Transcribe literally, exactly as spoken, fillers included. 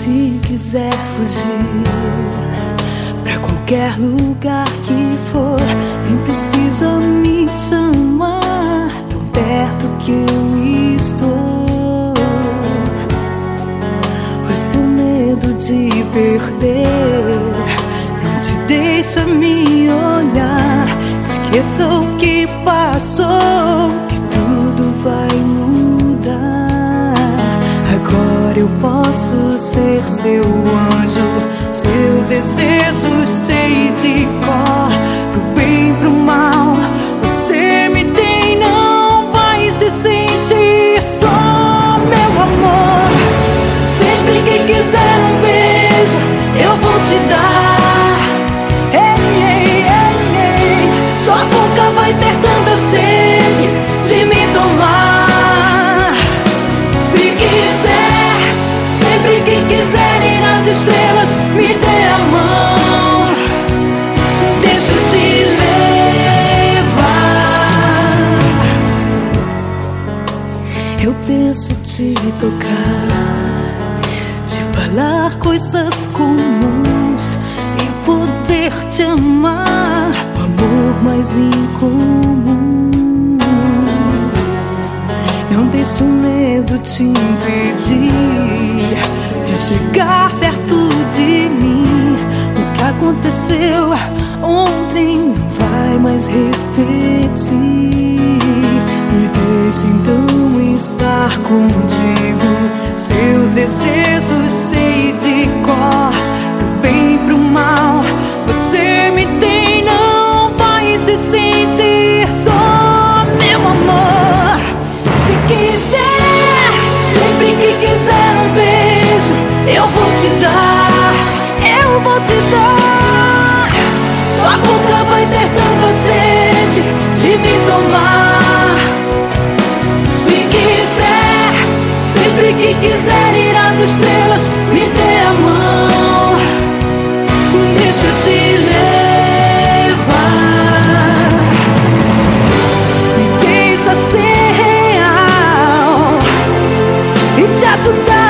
Se quiser fugir pra qualquer lugar que for, nem precisa me chamar, tão perto que eu estou. O seu medo de perder não te deixa me olhar. Esqueça o que passou, que tudo vai mudar. Agora eu posso ser seu anjo, seus desejos sei de cor. Pro bem, pro mal, você me tem, não vai se sentir só, meu amor. Sempre que quiser um beijo, eu vou te dar. Ei, ei, ei, ei. Sua boca vai ter tanta sede de me tomar. Se quiser, sempre que quiser ir nas estrelas, me dê a mão, deixa eu te levar. Eu penso te tocar, te falar coisas comuns e poder te amar, o amor mais incomum. Não deixe o medo te impedir de chegar perto de mim. O que aconteceu ontem não vai mais repetir. Me deixe então estar contigo, seus desejos sei de cor. Pro bem, pro mal, você me tem, não vai se sentir só, meu amor. Se quiser, sempre que quiser um beijo, eu vou te dar, eu vou te dar. Sua boca vai ter tanta sede de me tomar. Se quiser, sempre que quiser ir às estrelas, me dê a mão, deixa eu te levar. Me deixa ser real e te ajudar.